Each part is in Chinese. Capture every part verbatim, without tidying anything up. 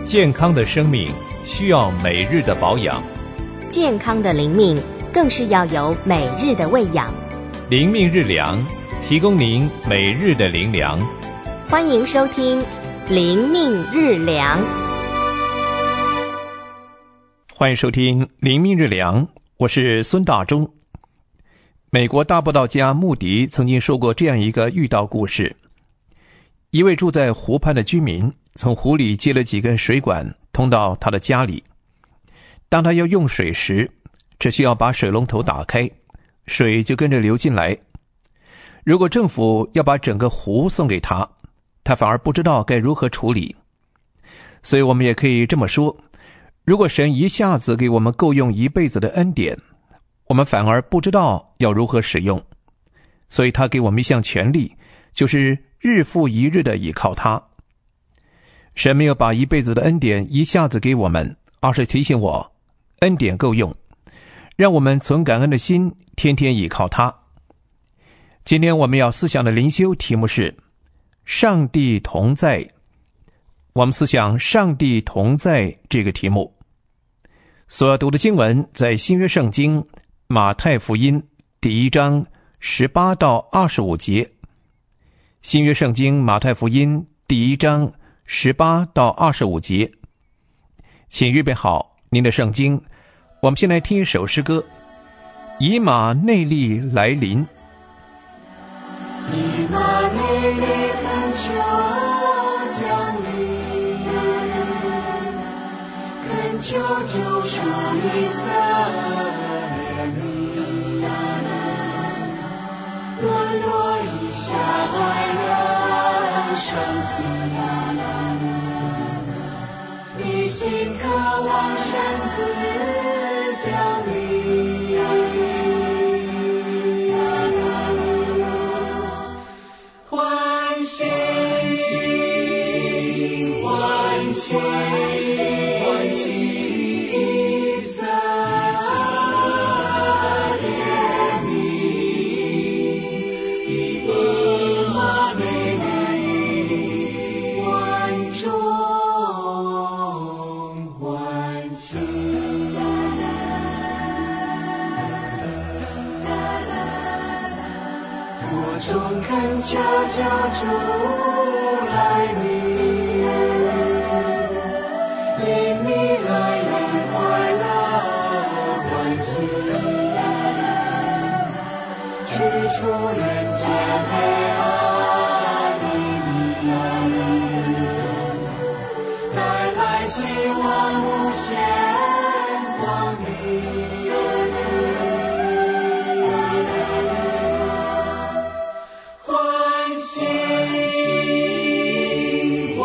健康的生命需要每日的保养， 健康的灵命更是要有每日的喂养。 灵命日粮，提供您每日的灵粮。 欢迎收听灵命日粮。 欢迎收听灵命日粮，我是孙大中。美国大布道家穆迪曾经说过这样一个寓道故事：一位住在湖畔的居民从湖里接了几根水管通到他的家里。当他要用水时，只需要把水龙头打开，水就跟着流进来。如果政府要把整个湖送给他，他反而不知道该如何处理。所以我们也可以这么说，如果神一下子给我们够用一辈子的恩典，我们反而不知道要如何使用。所以他给我们一项权利，就是日复一日的倚靠他。神没有把一辈子的恩典一下子给我们，而是提醒我恩典够用，让我们存感恩的心天天倚靠他。今天我们要思想的灵修题目是上帝同在。我们思想上帝同在这个题目。所要读的经文在新约圣经马太福音第一章十八到二十五节。新约圣经马太福音第一章十八到二十五节。请预备好您的圣经，我们先来听一首诗歌，以马内利来临。 以马内利恳求降临，恳求救赎以色列民，沦落以下外人升起，一心渴望神子降临。欢喜欢喜欢喜以色列民，以以马内利，万众欢喜。我众恳求救主来临，因你来人快乐欢喜，驱除人间黑暗黎明，带来希望无限光明。欢喜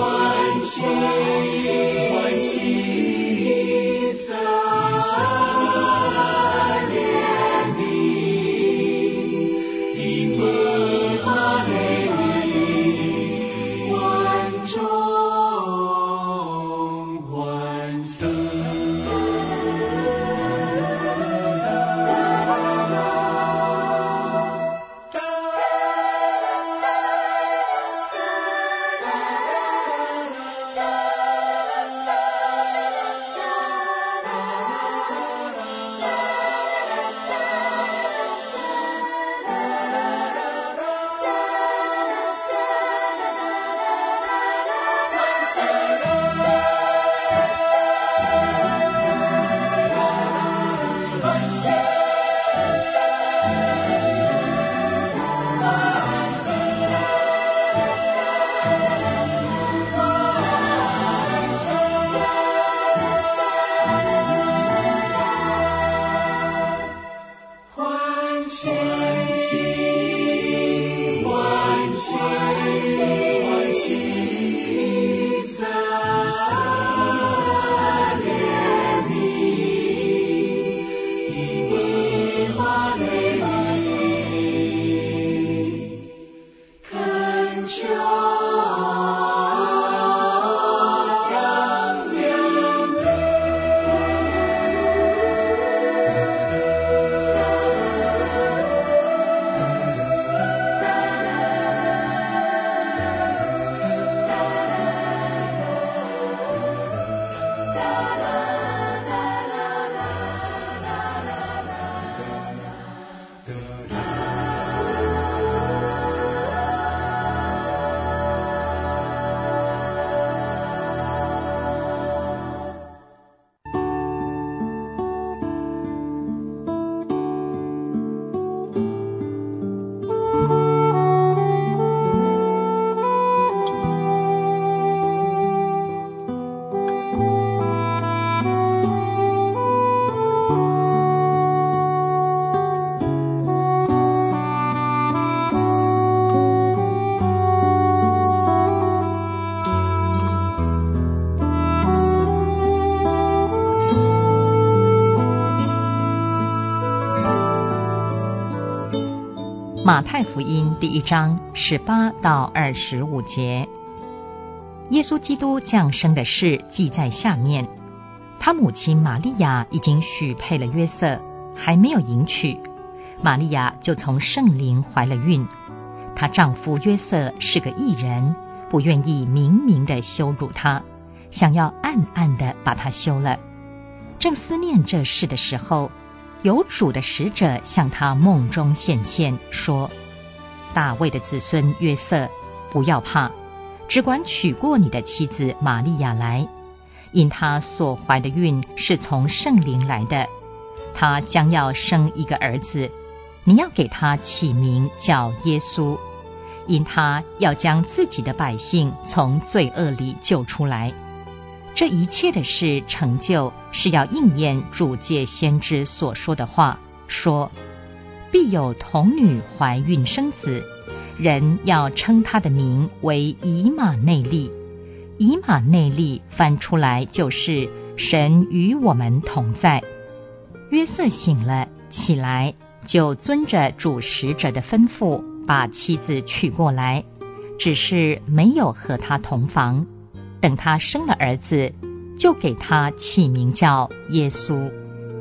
马太福音第一章十八到二十五节。耶稣基督降生的事记在下面。他母亲玛利亚已经许配了约瑟，还没有迎娶，玛利亚就从圣灵怀了孕。她丈夫约瑟是个义人，不愿意明明地羞辱她，想要暗暗地把她休了。正思念这事的时候，有主的使者向他梦中显现，说：大卫的子孙约瑟，不要怕，只管娶过你的妻子玛利亚来，因她所怀的孕是从圣灵来的，她将要生一个儿子，你要给他起名叫耶稣，因他要将自己的百姓从罪恶里救出来。这一切的事成就，是要应验主借先知所说的话，说：必有童女怀孕生子，人要称他的名为以马内利。以马内利翻出来就是神与我们同在。约瑟醒了起来，就遵着主使者的吩咐，把妻子娶过来，只是没有和他同房。等他生了儿子，就给他起名叫耶稣。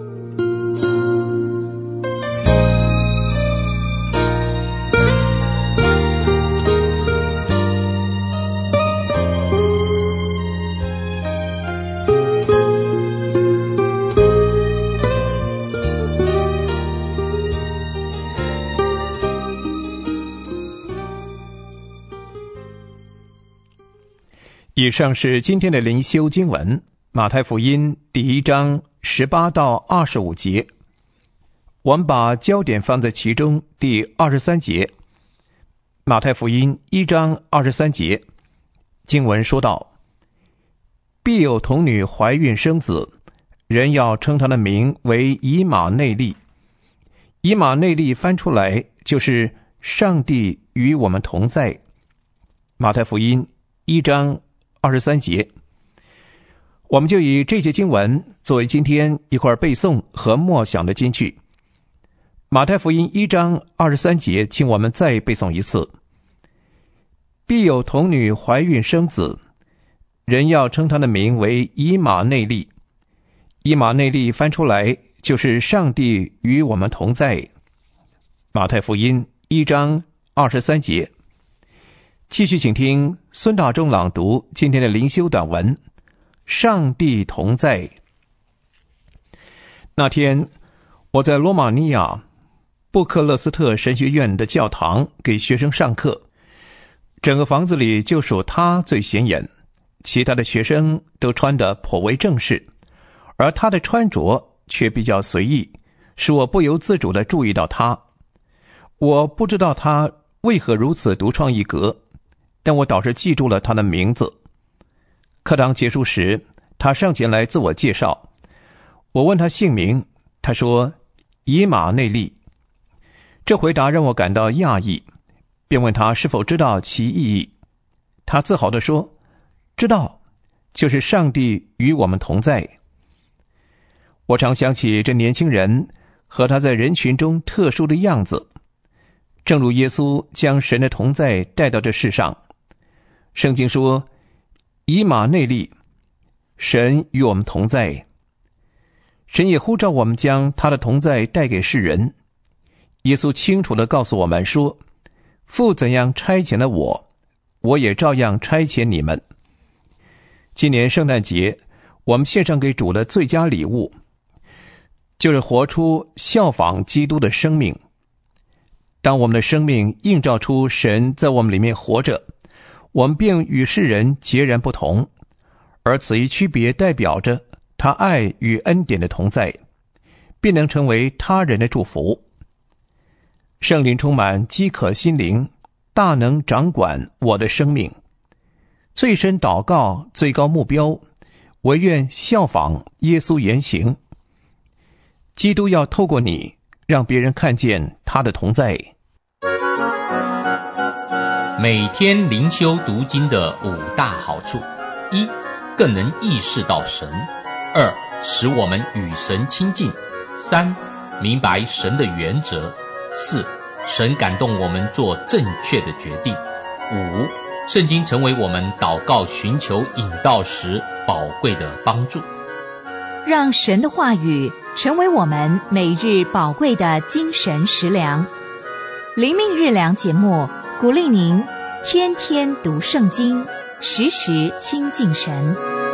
以上是今天的灵修经文，马太福音第一章十八到二十五节。我们把焦点放在其中第二十三节。马太福音一章二十三节，经文说道：必有童女怀孕生子，人要称他的名为以马内利。以马内利翻出来就是上帝与我们同在。马太福音一章二十三节，我们就以这节经文作为今天一块背诵和默想的金句。马太福音一章二十三节，请我们再背诵一次：必有童女怀孕生子，人要称他的名为以马内利。以马内利翻出来就是上帝与我们同在。马太福音一章二十三节。继续请听孙大中朗读今天的灵修短文，上帝同在。那天我在罗马尼亚布克勒斯特神学院的教堂给学生上课，整个房子里就属他最显眼，其他的学生都穿得颇为正式，而他的穿着却比较随意，使我不由自主地注意到他。我不知道他为何如此独创一格，但我倒是记住了他的名字。课堂结束时，他上前来自我介绍。我问他姓名，他说以马内利。这回答让我感到讶异，便问他是否知道其意义。他自豪地说：知道，就是上帝与我们同在。我常想起这年轻人和他在人群中特殊的样子，正如耶稣将神的同在带到这世上。圣经说以马内利，神与我们同在。神也呼召我们将他的同在带给世人。耶稣清楚地告诉我们说：父怎样差遣了我，我也照样差遣你们。今年圣诞节，我们献上给主的最佳礼物，就是活出效仿基督的生命。当我们的生命映照出神在我们里面活着，我们便与世人截然不同，而此一区别代表着他爱与恩典的同在，并能成为他人的祝福。圣灵充满饥渴心灵，大能掌管我的生命。最深祷告最高目标，唯愿效仿耶稣言行。基督要透过你，让别人看见他的同在。 每天灵修读经的五大好处：一、更能意识到神；二、使我们与神亲近；三、明白神的原则；四、 神感动我们做正确的决定。五，圣经成为我们祷告寻求引导时宝贵的帮助。 让神的话语成为我们每日宝贵的精神食粮。灵命日粮节目鼓励您天天读圣经，时时亲近神。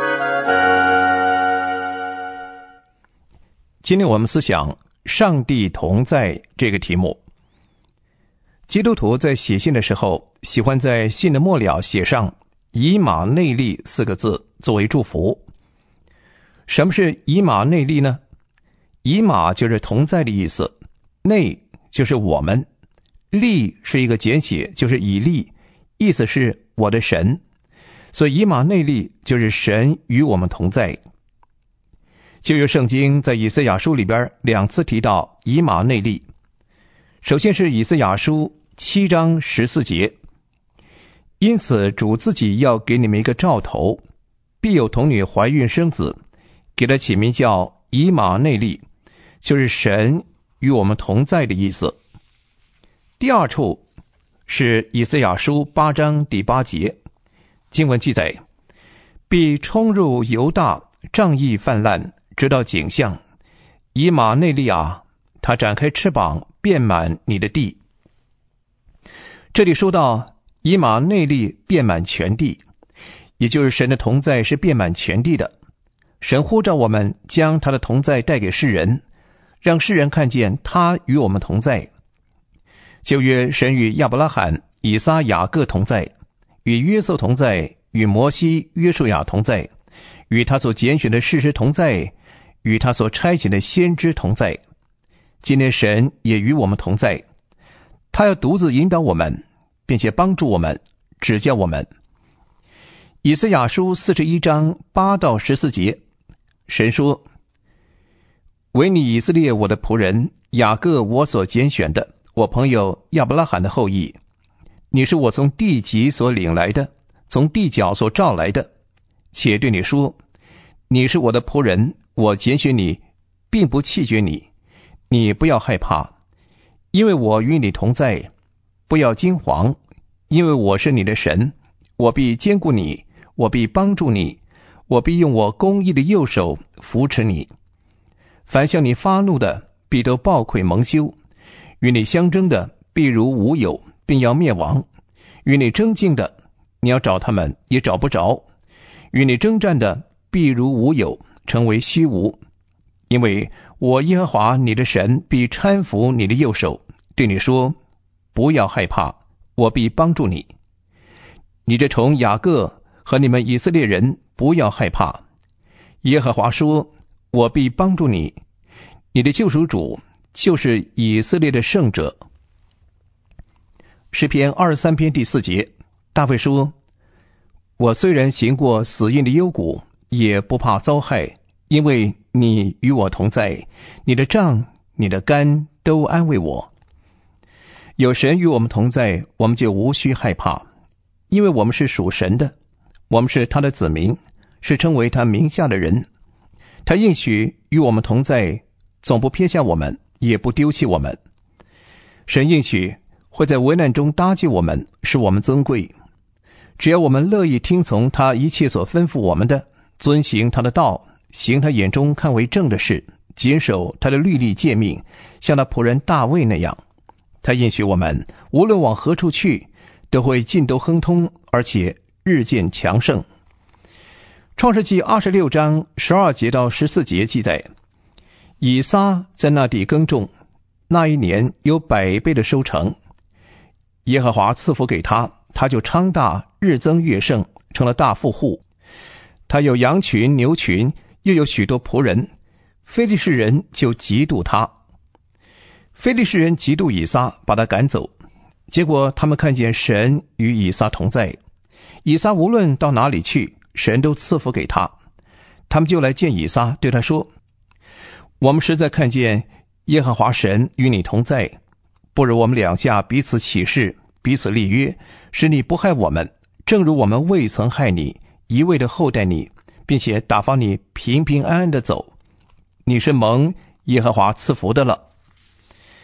今天我们思想上帝同在这个题目。基督徒在写信的时候，喜欢在信的末了写上以马内利四个字作为祝福。什么是以马内利呢？以马就是同在的意思，内就是我们，利是一个简写，就是以利，意思是我的神。所以以马内利就是神与我们同在。旧约圣经在以赛亚书里边两次提到以马内利。首先是以赛亚书七章十四节，因此主自己要给你们一个兆头，必有童女怀孕生子，给他起名叫以马内利，就是神与我们同在的意思。第二处是以赛亚书八章第八节，经文记载，必冲入犹大，仗义泛滥，直到景象，以马内利啊，他展开翅膀，遍满你的地。这里说到以马内利遍满全地，也就是神的同在是遍满全地的。神呼召我们将他的同在带给世人，让世人看见他与我们同在。旧约神与亚伯拉罕、以撒、雅各同在，与约瑟同在，与摩西、约书亚同在，与他所拣选的士师同在，与他所差遣的先知同在。今天神也与我们同在，他要独自引导我们，并且帮助我们，指教我们。以赛亚书四十一章八到十四节，神说，唯你以色列我的仆人，雅各我所拣选的，我朋友亚伯拉罕的后裔，你是我从地极所领来的，从地角所召来的，且对你说，你是我的仆人，我拣选你，并不弃绝你，你不要害怕，因为我与你同在，不要惊惶，因为我是你的神，我必坚固你，我必帮助你，我必用我公义的右手扶持你。凡向你发怒的，必都暴愧蒙羞；与你相争的，必如无有，并要灭亡；与你争竞的，你要找他们，也找不着；与你征战的，必如无有，成为虚无。因为我耶和华你的神必搀扶你的右手，对你说，不要害怕，我必帮助你。你这从雅各和你们以色列人，不要害怕。耶和华说，我必帮助你，你的救赎主就是以色列的圣者。诗篇二十三篇第四节，大卫说，我虽然行过死荫的幽谷，也不怕遭害，因为你与我同在，你的杖你的竿都安慰我。有神与我们同在，我们就无需害怕，因为我们是属神的，我们是他的子民，是称为他名下的人。他应许与我们同在，总不撇下我们，也不丢弃我们。神应许会在危难中搭救我们，使我们尊贵。只要我们乐意听从他一切所吩咐我们的，遵行他的道，行他眼中看为正的事，谨守他的律例诫命，像他仆人大卫那样，他应许我们无论往何处去，都会尽都亨通，而且日渐强盛。创世纪二十六章十二节到十四节记载，以撒在那地耕种，那一年有百倍的收成，耶和华赐福给他，他就昌大，日增月盛，成了大富户。他有羊群牛群，又有许多仆人，非利士人就嫉妒他。非利士人嫉妒以撒，把他赶走。结果他们看见神与以撒同在，以撒无论到哪里去，神都赐福给他。他们就来见以撒，对他说，我们实在看见耶和华神与你同在，不如我们两下彼此起誓，彼此立约，使你不害我们，正如我们未曾害你，一味的厚待你，并且打发你平平安安的走。你是蒙耶和华赐福的了。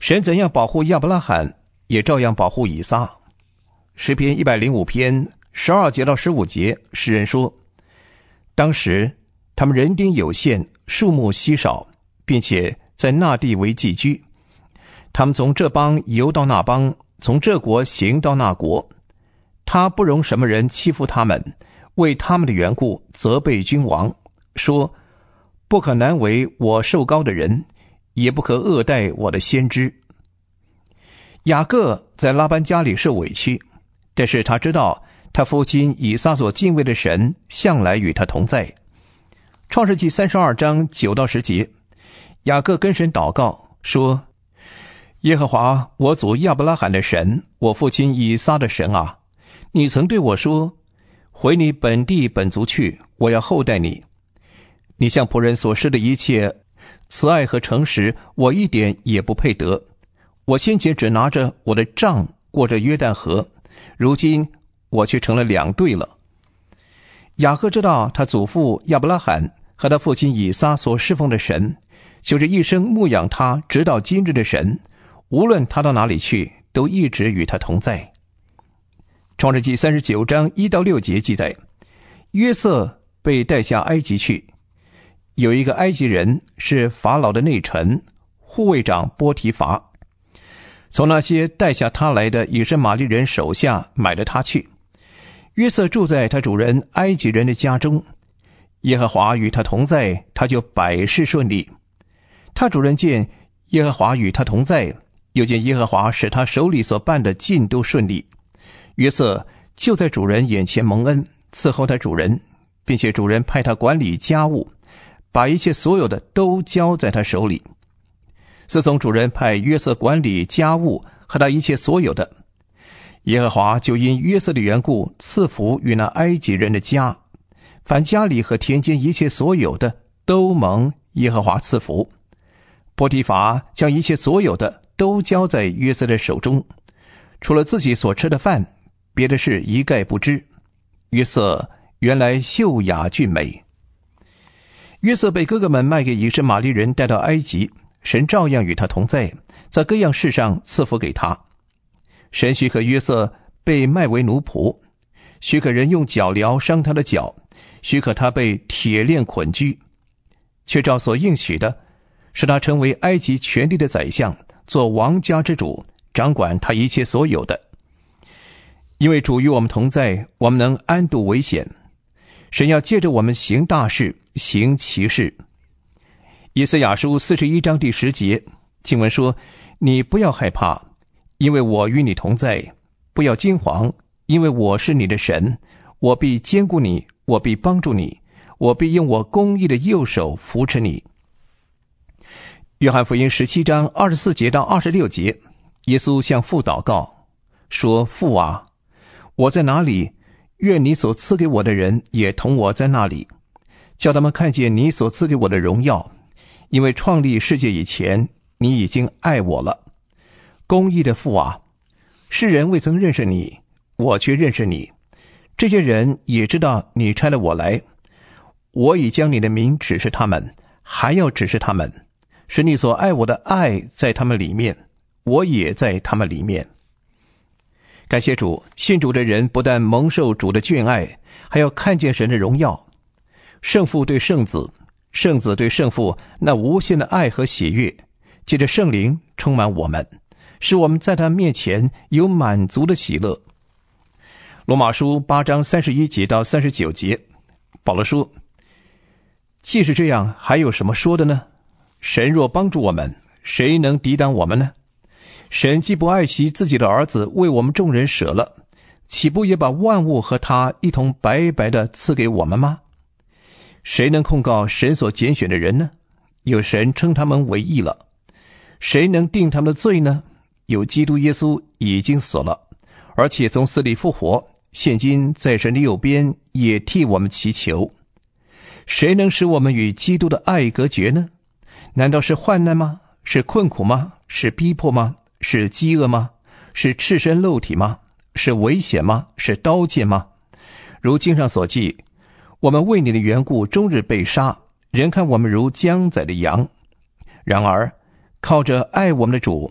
神怎样保护亚伯拉罕，也照样保护以撒。诗篇一百零五篇十二节到十五节，诗人说：当时他们人丁有限，数目稀少，并且在那地为寄居。他们从这邦游到那邦，从这国行到那国。他不容什么人欺负他们，为他们的缘故责备君王，说：不可难为我受膏的人，也不可恶待我的先知。雅各在拉班家里受委屈，但是他知道他父亲以撒所敬畏的神向来与他同在。创世纪三十二章九到十节，雅各跟神祷告说：耶和华我祖亚伯拉罕的神，我父亲以撒的神啊，你曾对我说：回你本地本族去，我要厚待你。你向仆人所施的一切慈爱和诚实，我一点也不配得。我先前只拿着我的杖过着约旦河，如今我却成了两队了。雅各知道他祖父亚伯拉罕和他父亲以撒所侍奉的神，就是一生牧养他直到今日的神，无论他到哪里去，都一直与他同在。创世纪三十九章一到六节记载，约瑟被带下埃及去，有一个埃及人是法老的内臣，护卫长波提乏，从那些带下他来的以实玛利人手下买了他去。约瑟住在他主人埃及人的家中，耶和华与他同在，他就百事顺利。他主人见耶和华与他同在，又见耶和华使他手里所办的尽都顺利，约瑟就在主人眼前蒙恩，伺候他主人，并且主人派他管理家务，把一切所有的都交在他手里。自从主人派约瑟管理家务和他一切所有的，耶和华就因约瑟的缘故赐福于那埃及人的家，凡家里和田间一切所有的都蒙耶和华赐福。波提乏将一切所有的都交在约瑟的手中，除了自己所吃的饭，别的事一概不知。约瑟原来秀雅俊美。约瑟被哥哥们卖给以实玛利人，带到埃及，神照样与他同在，在各样事上赐福给他。神许可约瑟被卖为奴仆，许可人用脚镣伤他的脚，许可他被铁链捆拘，却照所应许的，使他成为埃及全地的宰相，做王家之主，掌管他一切所有的。因为主与我们同在，我们能安度危险。神要借着我们行大事，行奇事。以赛亚书四十一章第十节经文说：你不要害怕，因为我与你同在；不要惊惶，因为我是你的神，我必坚固你，我必帮助你，我必用我公义的右手扶持你。约翰福音十七章二十四节到二十六节，耶稣向父祷告说：父啊，我在哪里，愿你所赐给我的人也同我在那里，叫他们看见你所赐给我的荣耀，因为创立世界以前，你已经爱我了。公义的父啊，世人未曾认识你，我却认识你，这些人也知道你差了我来。我已将你的名指示他们，还要指示他们，使你所爱我的爱在他们里面，我也在他们里面。感谢主，信主的人不但蒙受主的眷爱，还要看见神的荣耀。圣父对圣子，圣子对圣父，那无限的爱和喜悦，借着圣灵充满我们，使我们在他面前有满足的喜乐。罗马书八章三十一节到三十九节，保罗说：既是这样，还有什么说的呢？神若帮助我们，谁能抵挡我们呢？神既不爱惜自己的儿子，为我们众人舍了，岂不也把万物和他一同白白的赐给我们吗？谁能控告神所拣选的人呢？有神称他们为义了。谁能定他们的罪呢？有基督耶稣已经死了，而且从死里复活，现今在神的右边，也替我们祈求。谁能使我们与基督的爱隔绝呢？难道是患难吗？是困苦吗？是逼迫吗？是饥饿吗？是赤身露体吗？是危险吗？是刀剑吗？如经上所记，我们为你的缘故终日被杀，人看我们如将宰的羊。然而靠着爱我们的主，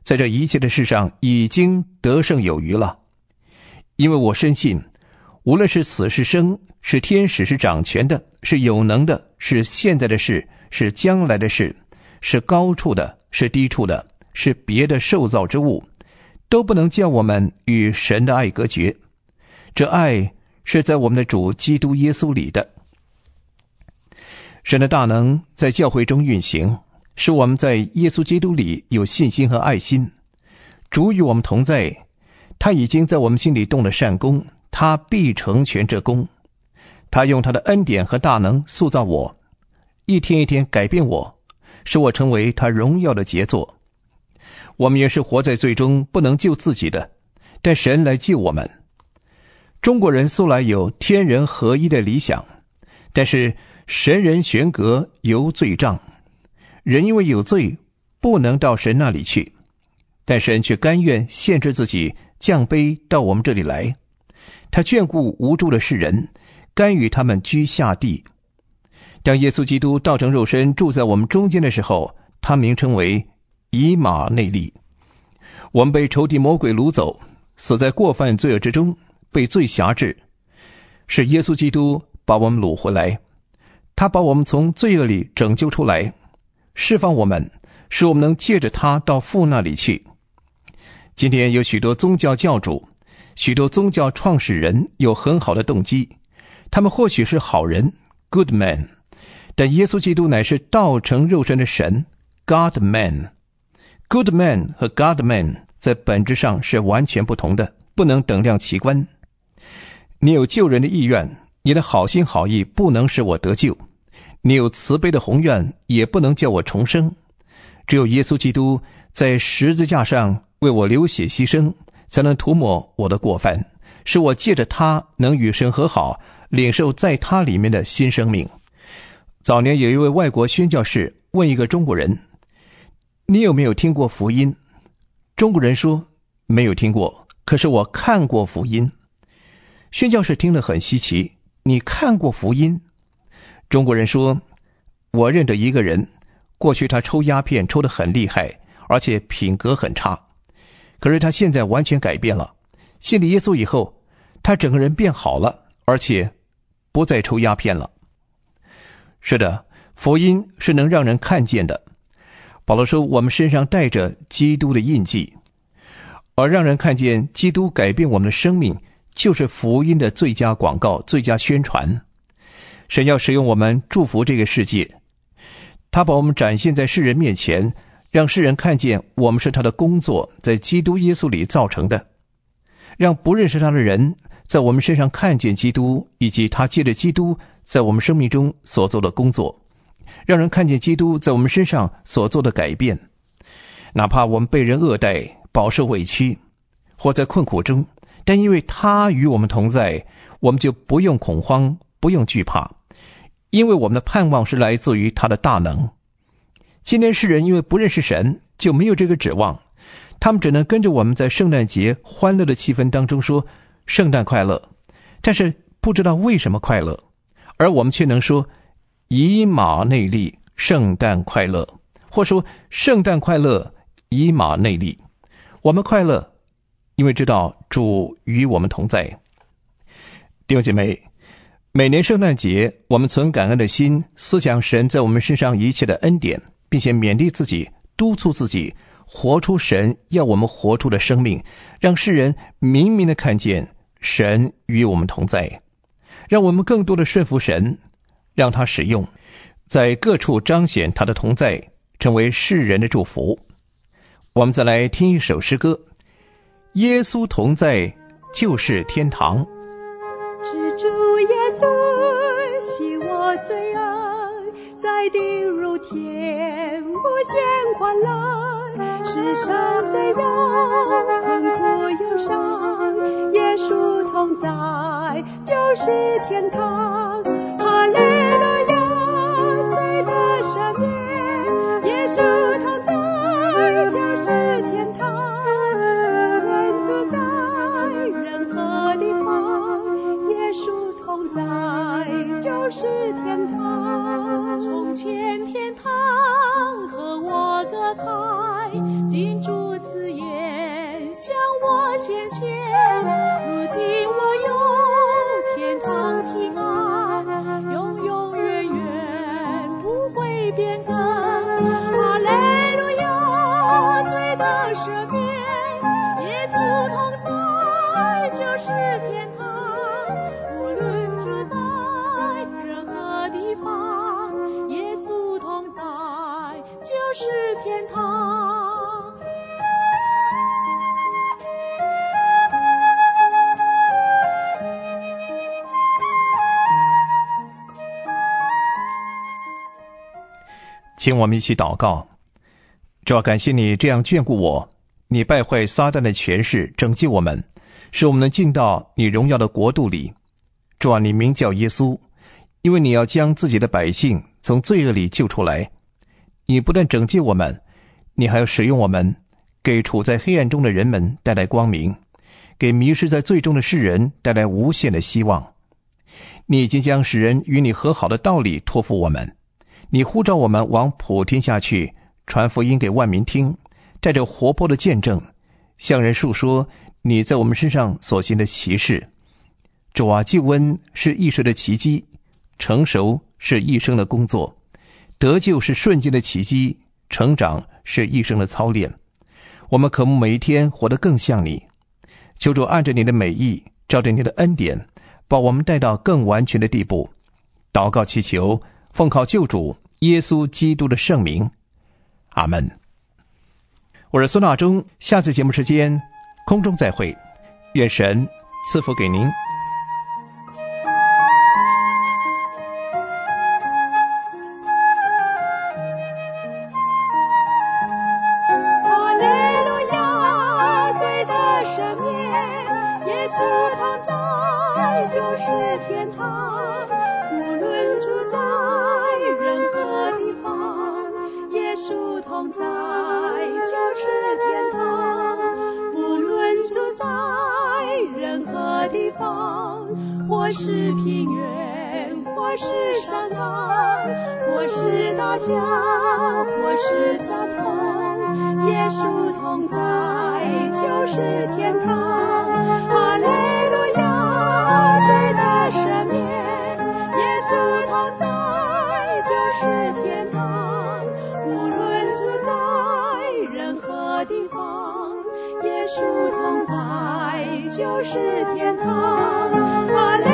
在这一切的事上已经得胜有余了。因为我深信，无论是死是生，是天使是掌权的，是有能的，是现在的事，是将来的事，是高处的，是低处的，是别的受造之物，都不能叫我们与神的爱隔绝。这爱是在我们的主基督耶稣里的。神的大能在教会中运行，使我们在耶稣基督里有信心和爱心。主与我们同在，他已经在我们心里动了善工，他必成全这工。他用他的恩典和大能塑造我，一天一天改变我，使我成为他荣耀的杰作。我们也是活在罪中，不能救自己的，但神来救我们。中国人素来有天人合一的理想，但是神人悬隔由罪障，人因为有罪不能到神那里去，但神却甘愿限制自己降卑到我们这里来。他眷顾无助的世人，甘与他们居下地。当耶稣基督道成肉身住在我们中间的时候，他名称为以马内利。我们被仇敌魔鬼掳走，死在过犯罪恶之中，被罪辖制，是耶稣基督把我们掳回来。他把我们从罪恶里拯救出来，释放我们，使我们能借着他到父那里去。今天有许多宗教教主，许多宗教创始人有很好的动机，他们或许是好人 good man， 但耶稣基督乃是道成肉身的神 God man。 Good man 和 God man 在本质上是完全不同的，不能等量齐观。你有救人的意愿，你的好心好意不能使我得救，你有慈悲的宏愿也不能叫我重生。只有耶稣基督在十字架上为我流血牺牲，才能涂抹我的过犯，使我借着他能与神和好，领受在他里面的新生命。早年有一位外国宣教士问一个中国人，你有没有听过福音？中国人说没有听过，可是我看过福音。宣教士听了很稀奇，你看过福音？中国人说，我认得一个人，过去他抽鸦片抽得很厉害，而且品格很差，可是他现在完全改变了，信了耶稣以后，他整个人变好了，而且不再抽鸦片了。是的，福音是能让人看见的。保罗说，我们身上带着基督的印记，而让人看见基督改变我们的生命，就是福音的最佳广告，最佳宣传。神要使用我们祝福这个世界，他把我们展现在世人面前，让世人看见我们是他的工作，在基督耶稣里造成的，让不认识他的人在我们身上看见基督，以及他借着基督在我们生命中所做的工作，让人看见基督在我们身上所做的改变。哪怕我们被人恶待，饱受委屈，或在困苦中，但因为他与我们同在，我们就不用恐慌，不用惧怕，因为我们的盼望是来自于他的大能。今天世人因为不认识神，就没有这个指望，他们只能跟着我们在圣诞节欢乐的气氛当中说圣诞快乐，但是不知道为什么快乐，而我们却能说以马内利圣诞快乐，或说圣诞快乐以马内利。我们快乐，因为知道主与我们同在。弟兄姐妹，每年圣诞节，我们存感恩的心，思想神在我们身上一切的恩典，并且勉励自己，督促自己活出神要我们活出的生命，让世人明明的看见神与我们同在，让我们更多的顺服神，让他使用，在各处彰显他的同在，成为世人的祝福。我们再来听一首诗歌，耶稣同在就是天堂。 是主耶稣洗我罪恶，在地如天，无限欢乐。世上虽有困苦忧伤，耶稣同在就是天堂。哈利路亚，罪得赦免，耶稣同在就是天堂。无论住在任何地方，耶稣同在就是天堂。从前天堂和我隔的台，今主此言向我显现，如今我有天堂平安，永永远远不会变更。哈利路亚，罪得赦免，耶稣同在就是天堂，无论住在任何地方，耶稣同在就是天堂。 请我们一起祷告。主要感谢你这样眷顾我，你败坏撒旦的权势，拯救我们，使我们能进到你荣耀的国度里。主啊，你名叫耶稣，因为你要将自己的百姓从罪恶里救出来。你不但拯救我们，你还要使用我们，给处在黑暗中的人们带来光明，给迷失在罪中的世人带来无限的希望。你已经将使人与你和好的道理托付我们，你呼召我们往普天下去，传福音给万民听，带着活泼的见证，向人述说你在我们身上所行的奇事。主啊，救恩是一时的奇迹，成熟是一生的工作，得救是瞬间的奇迹，成长是一生的操练。我们渴慕每一天活得更像你。求主按着你的美意，照着你的恩典，把我们带到更完全的地步。祷告祈求，奉靠救主耶稣基督的圣名，阿们。我是孙大中，下次节目时间空中再会，愿神赐福给您。 哈利路亚，罪得赦免，耶稣同在就是天堂，无论住在任何地方，耶稣同在就是天堂，无论住在任何地方，或是平原，或是山岗，或是大峡，或是帐篷，耶稣同在就是天堂。哈利路亚，罪得赦免，耶稣同在就是天堂，无论住在任何地方，耶稣同在就是天堂。哈利